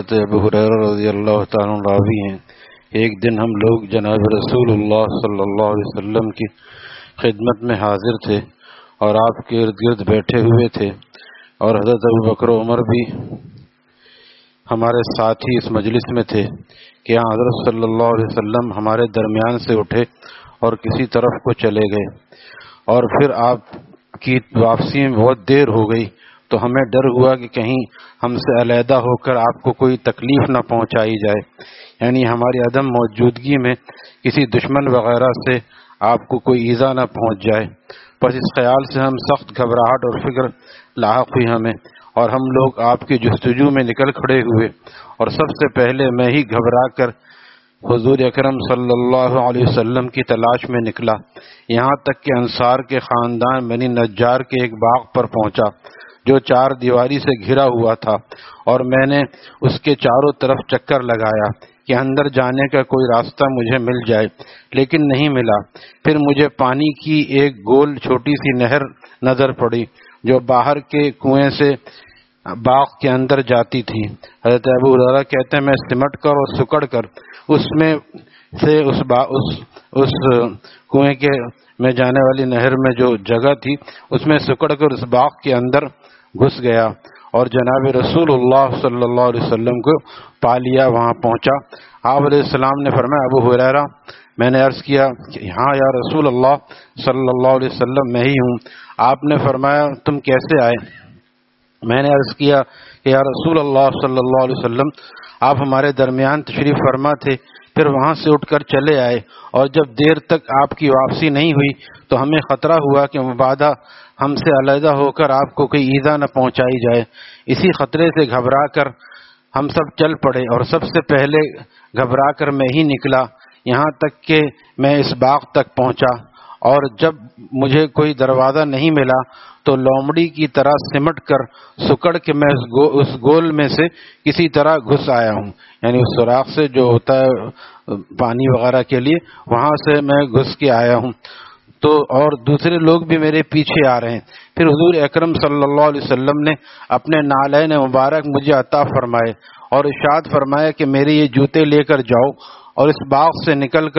ابو ہریرہ رضی اللہ تعالیٰ عنہ راوی ہیں، ایک دن ہم لوگ جناب رسول اللہ صلی اللہ علیہ وسلم کی خدمت میں حاضر تھے اور آپ کے ارد گرد بیٹھے ہوئے تھے، اور حضرت ابو بکر و عمر بھی ہمارے ساتھ ہی اس مجلس میں تھے کہ حضرت صلی اللہ علیہ وسلم ہمارے درمیان سے اٹھے اور کسی طرف کو چلے گئے، اور پھر آپ کی واپسی میں بہت دیر ہو گئی تو ہمیں ڈر ہوا کہ کہیں ہم سے علیحدہ ہو کر آپ کو کوئی تکلیف نہ پہنچائی جائے، یعنی ہماری عدم موجودگی میں کسی دشمن وغیرہ سے آپ کو کوئی ایذا نہ پہنچ جائے۔ بس اس خیال سے ہم سخت گھبراہٹ اور فکر لاحق ہوئی ہمیں، اور ہم لوگ آپ کی جستجو میں نکل کھڑے ہوئے، اور سب سے پہلے میں ہی گھبرا کر حضور اکرم صلی اللہ علیہ وسلم کی تلاش میں نکلا، یہاں تک کہ انصار کے خاندان بنی نجار کے ایک باغ پر پہنچا جو 4 دیواری سے گھرا ہوا تھا، اور میں نے اس کے چاروں طرف چکر لگایا کہ اندر جانے کا کوئی راستہ مجھے مل جائے، لیکن نہیں ملا۔ پھر مجھے پانی کی ایک گول چھوٹی سی نہر نظر پڑی جو باہر کے کنویں سے باغ کے اندر جاتی تھی۔ حضرت ابو ہریرہ کہتے ہیں میں سمٹ کر اور سکڑ کر اس میں سے اس کنویں کے میں جانے والی نہر میں جو جگہ تھی اس میں سکڑ کر اس باغ کے اندر گھس گیا اور جناب رسول اللہ صلی اللہ علیہ وسلم کو پا لیا، وہاں پہنچا۔ آپ علیہ السلام نے فرمایا ابو ہریرہ، میں نے عرض کیا کہ ہاں یا رسول اللہ صلی اللہ علیہ وسلم میں ہی ہوں۔ آپ نے فرمایا تم کیسے آئے؟ میں نے عرض کیا کہ یا رسول اللہ صلی اللہ علیہ وسلم آپ ہمارے درمیان تشریف فرما تھے، پھر وہاں سے اٹھ کر چلے آئے، اور جب دیر تک آپ کی واپسی نہیں ہوئی تو ہمیں خطرہ ہوا کہ مبادا ہم سے علیحدہ ہو کر آپ کو کوئی ایذا نہ پہنچائی جائے۔ اسی خطرے سے گھبرا کر ہم سب چل پڑے، اور سب سے پہلے گھبرا کر میں ہی نکلا، یہاں تک کہ میں اس باغ تک پہنچا، اور جب مجھے کوئی دروازہ نہیں ملا تو لومڑی کی طرح سمٹ کر سکڑ کے میں اس گول میں سے کسی طرح گھس آیا ہوں، یعنی اس سوراخ سے جو ہوتا ہے پانی وغیرہ کے لیے، وہاں سے میں گھس کے آیا ہوں، تو اور دوسرے لوگ بھی میرے پیچھے آ رہے ہیں۔ پھر حضور اکرم صلی اللہ علیہ وسلم نے اپنے نالین مبارک مجھے عطا فرمائے اور ارشاد فرمایا کہ میرے یہ جوتے لے کر جاؤ، اور اس باغ سے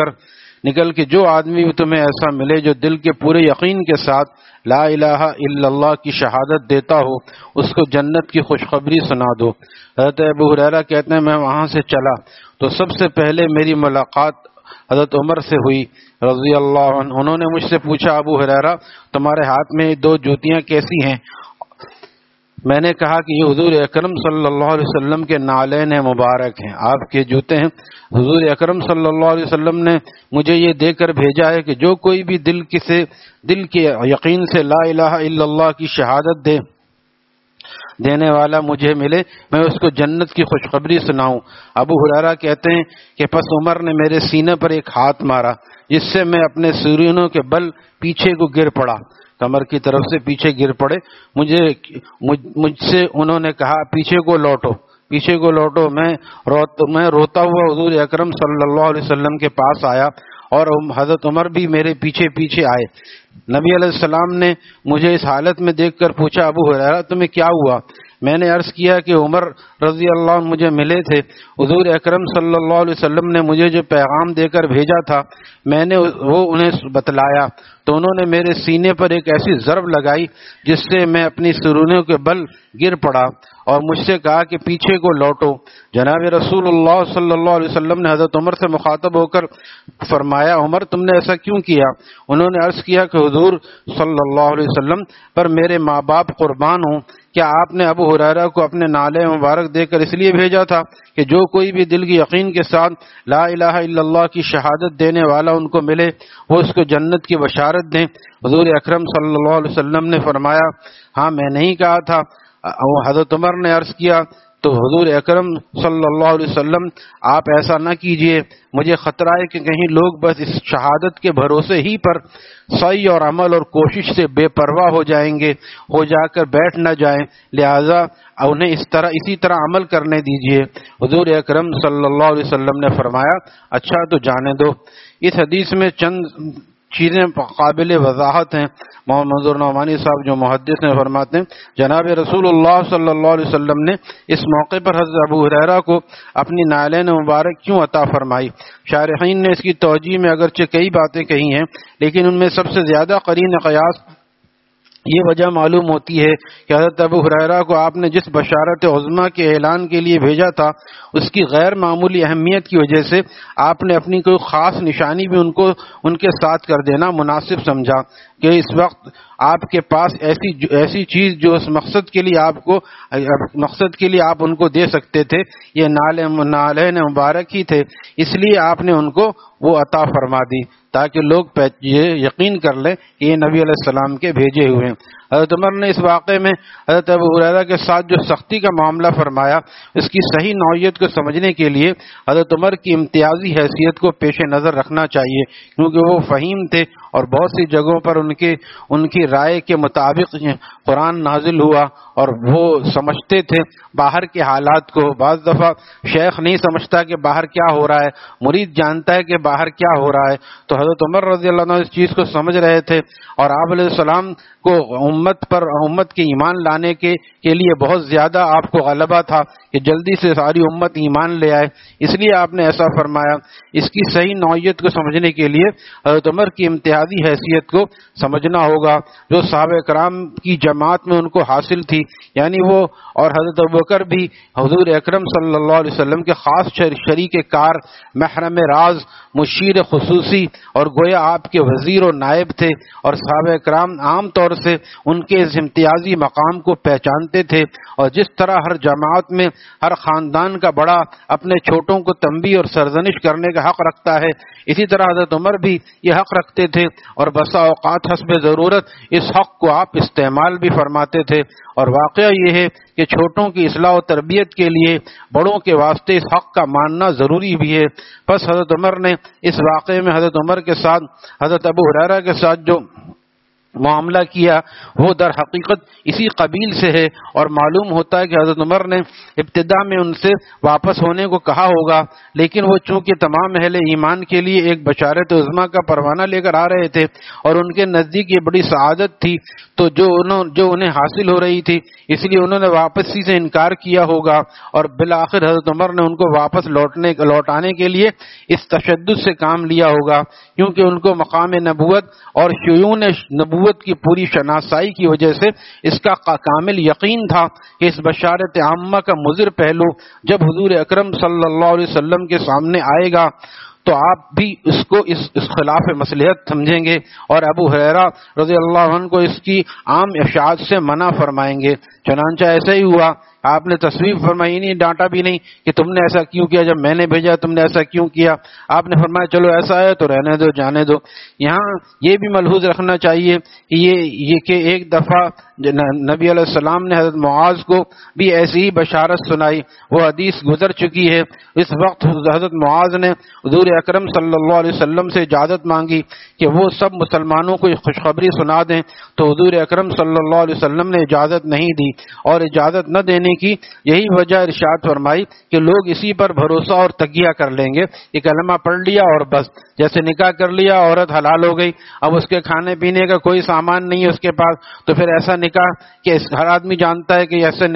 نکل کے جو آدمی بھی تمہیں ایسا ملے جو دل کے پورے یقین کے ساتھ لا الہ الا اللہ کی شہادت دیتا ہو، اس کو جنت کی خوشخبری سنا دو۔ حضرت ابو ہریرہ کہتے ہیں میں وہاں سے چلا تو سب سے پہلے میری ملاقات حضرت عمر سے ہوئی رضی اللہ عنہ۔ انہوں نے مجھ سے پوچھا ابو ہریرہ تمہارے ہاتھ میں 2 جوتیاں کیسی ہیں؟ میں نے کہا کہ یہ حضور اکرم صلی اللہ علیہ وسلم کے نالین مبارک ہیں، آپ کے جوتے ہیں۔ حضور اکرم صلی اللہ علیہ وسلم نے مجھے یہ دے کر بھیجا ہے کہ جو کوئی بھی دل کے یقین سے لا الہ الا اللہ کی شہادت دینے والا مجھے ملے، میں اس کو جنت کی خوشخبری سناؤں۔ ابو ہریرہ کہتے ہیں کہ پس عمر نے میرے سینے پر ایک ہاتھ مارا جس سے میں اپنے سرینوں کے بل پیچھے کو گر پڑا، کمر کی طرف سے پیچھے گر پڑے۔ مجھ سے انہوں نے کہا پیچھے کو لوٹو۔ میں روتا ہوا حضور اکرم صلی اللہ علیہ وسلم کے پاس آیا، اور حضرت عمر بھی میرے پیچھے آئے۔ نبی علیہ السلام نے مجھے اس حالت میں دیکھ کر پوچھا ابو ہریرہ تمہیں کیا ہوا؟ میں نے عرض کیا کہ عمر رضی اللہ عنہ مجھے ملے تھے، حضور اکرم صلی اللہ علیہ وسلم نے مجھے جو پیغام دے کر بھیجا تھا میں نے وہ انہیں بتلایا، تو انہوں نے میرے سینے پر ایک ایسی ضرب لگائی جس سے میں اپنی سرونوں کے بل گر پڑا، اور مجھ سے کہا کہ پیچھے کو لوٹو۔ جناب رسول اللہ صلی اللہ علیہ وسلم نے حضرت عمر سے مخاطب ہو کر فرمایا عمر تم نے ایسا کیوں کیا؟ انہوں نے عرض کیا کہ حضور صلی اللہ علیہ وسلم پر میرے ماں باپ قربان ہوں، کیا آپ نے ابو ہریرہ کو اپنے نالے مبارک دے کر اس لیے بھیجا تھا کہ جو کوئی بھی دل کی یقین کے ساتھ لا الہ الا اللہ کی شہادت دینے والا ان کو ملے وہ اس کو جنت کی بشارت دیں؟ حضور اکرم صلی اللہ علیہ وسلم نے فرمایا ہاں میں نہیں کہا تھا۔ حضرت عمر نے عرض کیا تو حضور اکرم صلی اللہ علیہ وسلم آپ ایسا نہ کیجئے، مجھے خطرہ ہے کہ کہیں لوگ بس اس شہادت کے بھروسے ہی پر سعی اور عمل اور کوشش سے بے پرواہ ہو جا کر بیٹھ نہ جائیں، لہذا انہیں اسی طرح عمل کرنے دیجئے۔ حضور اکرم صلی اللہ علیہ وسلم نے فرمایا اچھا تو جانے دو۔ اس حدیث میں چند چیزیں قابل وضاحت ہیں۔ محمد منظور نعمانی صاحب جو محدث ہیں فرماتے ہیں جناب رسول اللہ صلی اللہ علیہ وسلم نے اس موقع پر حضرت ابو ہریرہ کو اپنی نعلین مبارک کیوں عطا فرمائی؟ شارحین نے اس کی توجیہ میں اگرچہ کئی باتیں کہی ہیں، لیکن ان میں سب سے زیادہ قرین قیاس یہ وجہ معلوم ہوتی ہے کہ حضرت ابو ہریرہ کو آپ نے جس بشارت عظمیٰ کے اعلان کے لیے بھیجا تھا، اس کی غیر معمولی اہمیت کی وجہ سے آپ نے اپنی کوئی خاص نشانی بھی ان کے ساتھ کر دینا مناسب سمجھا کہ اس وقت آپ کے پاس ایسی چیز جو اس مقصد کے لیے آپ ان کو دے سکتے تھے، یہ نعلین مبارک ہی تھے، اس لیے آپ نے ان کو وہ عطا فرما دی تاکہ لوگ یہ یقین کر لیں کہ یہ نبی علیہ السلام کے بھیجے ہوئے ہیں۔ حضرت عمر نے اس واقعے میں حضرت ابو ہریرہ کے ساتھ جو سختی کا معاملہ فرمایا، اس کی صحیح نوعیت کو سمجھنے کے لیے حضرت عمر کی امتیازی حیثیت کو پیش نظر رکھنا چاہیے، کیونکہ وہ فہیم تھے اور بہت سی جگہوں پر ان کی رائے کے مطابق قرآن نازل ہوا اور وہ سمجھتے تھے باہر کے حالات کو۔ بعض دفعہ شیخ نہیں سمجھتا کہ باہر کیا ہو رہا ہے، مرید جانتا ہے کہ باہر کیا ہو رہا ہے، تو حضرت عمر رضی اللہ عنہ اس چیز کو سمجھ رہے تھے، اور آپ علیہ السلام کو امت کے ایمان لانے کے لیے بہت زیادہ آپ کو غلبہ تھا کہ جلدی سے ساری امت ایمان لے آئے، اس لیے آپ نے ایسا فرمایا۔ اس کی صحیح نوعیت کو سمجھنے کے لیے حضرت عمر کی امتیازی حیثیت کو سمجھنا ہوگا جو صحابہ کرام کی جماعت میں ان کو حاصل تھی، یعنی وہ اور حضرت ابوبکر بھی حضور اکرم صلی اللہ علیہ وسلم کے خاص شریک کار، محرم راز، مشیر خصوصی اور گویا آپ کے وزیر و نائب تھے، اور صحابہ کرام عام طور سے ان کے اس امتیازی مقام کو پہچانتے تھے، اور جس طرح ہر جماعت میں ہر خاندان کا بڑا اپنے چھوٹوں کو تنبیہ اور سرزنش کرنے کا حق رکھتا ہے، اسی طرح حضرت عمر بھی یہ حق رکھتے تھے، اور بسا اوقات حسب ضرورت اس حق کو آپ استعمال بھی فرماتے تھے۔ اور واقعہ یہ ہے کہ چھوٹوں کی اصلاح و تربیت کے لیے بڑوں کے واسطے اس حق کا ماننا ضروری بھی ہے۔ پس حضرت عمر نے اس واقعے میں حضرت عمر کے ساتھ حضرت ابو ہریرہ کے ساتھ جو معاملہ کیا وہ در حقیقت اسی قبیل سے ہے، اور معلوم ہوتا ہے کہ حضرت عمر نے ابتدا میں ان سے واپس ہونے کو کہا ہوگا، لیکن وہ چونکہ تمام اہل ایمان کے لیے ایک بشارت عظمیٰ کا پروانہ لے کر آ رہے تھے اور ان کے نزدیک یہ بڑی سعادت تھی تو جو انہیں حاصل ہو رہی تھی، اس لیے انہوں نے واپسی سے انکار کیا ہوگا، اور بالآخر حضرت عمر نے ان کو واپس لوٹانے کے لیے اس تشدد سے کام لیا ہوگا، کیونکہ ان کو مقام نبوت اور شیون نبوت کی پوری شناسائی کی وجہ سے اس کا کامل یقین تھا کہ اس بشارت عامہ کا مضر پہلو جب حضور اکرم صلی اللہ علیہ وسلم کے سامنے آئے گا تو آپ بھی اس کو اس خلاف مصلحت سمجھیں گے، اور ابو ہریرہ رضی اللہ عنہ کو اس کی عام اشاعت سے منع فرمائیں گے۔ چنانچہ ایسا ہی ہوا، آپ نے تصویب فرمائی نہیں، ڈانٹا بھی نہیں کہ تم نے ایسا کیوں کیا، جب میں نے بھیجا تم نے ایسا کیوں کیا، آپ نے فرمایا چلو ایسا ہے تو رہنے دو، جانے دو۔ یہاں یہ بھی ملحوظ رکھنا چاہیے کہ یہ کہ ایک دفعہ نبی علیہ السلام نے حضرت معاذ کو بھی ایسی ہی بشارت سنائی، وہ حدیث گزر چکی ہے۔ اس وقت حضرت معاذ نے حضور اکرم صلی اللہ علیہ وسلم سے اجازت مانگی کہ وہ سب مسلمانوں کو خوشخبری سنا دیں، تو حضور اکرم صلی اللہ علیہ وسلم نے اجازت نہیں دی، اور اجازت نہ دینے کی یہی وجہ ارشاد فرمائی کہ لوگ اسی پر بھروسہ اور تکیہ کر لیں گے، یہ کلمہ پڑھ لیا اور بس، جیسے نکاح کر لیا عورت حلال ہو گئی، اب اس کے کھانے پینے کا کوئی سامان نہیں ہے اس کے پاس، تو پھر ایسا نکاح کہ ہر آدمی جانتا ہے کہ ایسا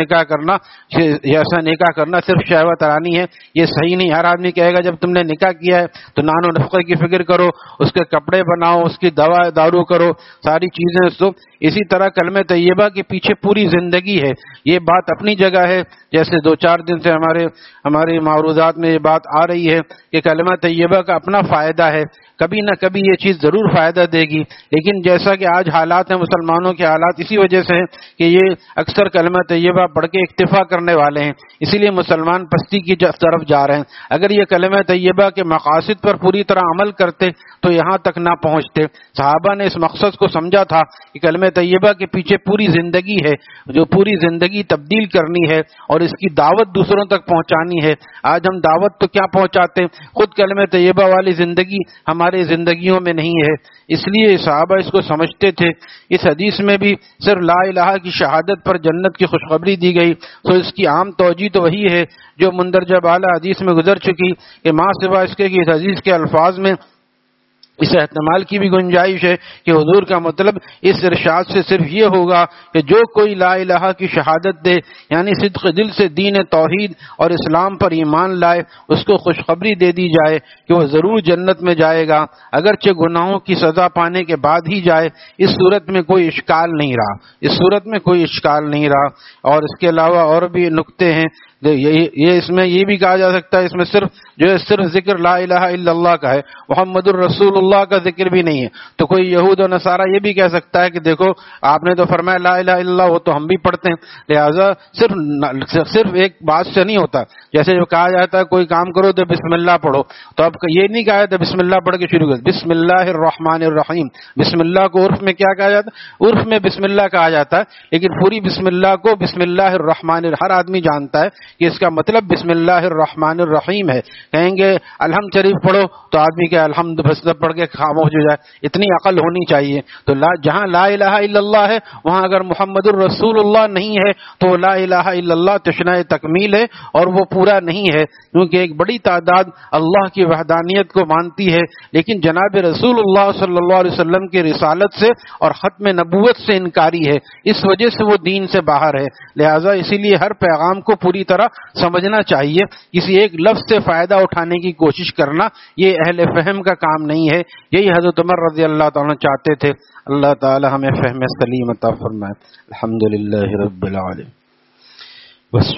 نکاح کرنا صرف شہوت رانی ہے، یہ صحیح نہیں۔ ہر آدمی کہے گا جب تم نے نکاح کیا ہے تو نان و نفقے کی فکر کرو، اس کے کپڑے بناؤ، اس کی دوا دارو کرو، ساری چیزیں سو۔ اسی طرح کلمہ طیبہ کے پیچھے پوری زندگی ہے، یہ بات اپنی جگہ ہے، جیسے 2-4 دن سے ہمارے معروضات میں یہ بات آ رہی ہے کہ کلمہ طیبہ کا اپنا فائدہ ہے، کبھی نہ کبھی یہ چیز ضرور فائدہ دے گی، لیکن جیسا کہ آج حالات ہیں مسلمانوں کے حالات اسی وجہ سے ہیں کہ یہ اکثر کلمہ طیبہ پڑھ کے اکتفا کرنے والے ہیں، اسی لیے مسلمان پستی کی طرف جا رہے ہیں۔ اگر یہ کلمہ طیبہ کے مقاصد پر پوری طرح عمل کرتے تو یہاں تک نہ پہنچتے۔ صحابہ نے اس مقصد کو سمجھا تھا کہ کلمہ طیبہ کے پیچھے پوری زندگی ہے، جو پوری زندگی تبدیل کرنی ہے اور اس کی دعوت دوسروں تک پہنچانی ہے۔ آج ہم دعوت تو کیا پہنچاتے ہیں، خود کلمہ طیبہ والی زندگی ہمارے زندگیوں میں نہیں ہے، اس لیے صحابہ اس کو سمجھتے تھے۔ اس حدیث میں بھی صرف لا الہ کی شہادت پر جنت کی خوشخبری دی گئی، تو اس کی عام توجہ تو وہی ہے جو مندرجہ بالا حدیث میں گزر چکی کہ ماں سوا اس کے کہ اس حدیث کے الفاظ میں اس احتمال کی بھی گنجائش ہے کہ حضور کا مطلب اس ارشاد سے صرف یہ ہوگا کہ جو کوئی لا الہ کی شہادت دے، یعنی صدق دل سے دین توحید اور اسلام پر ایمان لائے، اس کو خوشخبری دے دی جائے کہ وہ ضرور جنت میں جائے گا، اگرچہ گناہوں کی سزا پانے کے بعد ہی جائے۔ اس صورت میں کوئی اشکال نہیں رہا، اس صورت میں کوئی اشکال نہیں رہا۔ اور اس کے علاوہ اور بھی نکتے ہیں، یہ اس میں یہ بھی کہا جا سکتا ہے، اس میں صرف ذکر لا الہ الا اللہ کا ہے، محمد الرسول اللہ کا ذکر بھی نہیں ہے۔ تو کوئی یہود و نصارہ یہ بھی کہہ سکتا ہے کہ دیکھو آپ نے تو فرمایا لا الہ الا اللہ، وہ تو ہم بھی پڑھتے ہیں، لہذا صرف ایک بات سے نہیں ہوتا۔ جیسے جو کہا جاتا ہے کوئی کام کرو تو بسم اللہ پڑھو، تو اب یہ نہیں کہا جاتا بسم اللہ پڑھ کے شروع کرو، بسم اللہ الرحمن الرحیم۔ بسم اللہ کو عرف میں کیا کہا جاتا ہے؟ عرف میں بسم اللہ کہا جاتا ہے، لیکن پوری بسم اللہ کو بسم اللہ الرحمن، ہر آدمی جانتا ہے کہ اس کا مطلب بسم اللہ الرحمن الرحیم ہے۔ کہیں گے الحمد شریف پڑھو تو آدمی کہ الحمد بس پڑھ کے خاموش ہو جائے، اتنی عقل ہونی چاہیے۔ تو جہاں لا الہ الا اللہ ہے وہاں اگر محمد الرسول اللہ نہیں ہے تو لا الہ الا اللہ تشنہ تکمیل ہے اور وہ پورا نہیں ہے، کیونکہ ایک بڑی تعداد اللہ کی وحدانیت کو مانتی ہے لیکن جناب رسول اللہ صلی اللہ علیہ وسلم کی رسالت سے اور ختم نبوت سے انکاری ہے، اس وجہ سے وہ دین سے باہر ہے۔ لہٰذا اسی لیے ہر پیغام کو پوری طرح سمجھنا چاہیے، کسی ایک لفظ سے فائدہ اٹھانے کی کوشش کرنا یہ اہل فہم کا کام نہیں ہے۔ یہی حضرت عمر رضی اللہ تعالیٰ چاہتے تھے۔ اللہ تعالی ہمیں فہم سلیم عطا فرمائے۔ الحمدللہ رب العالمین۔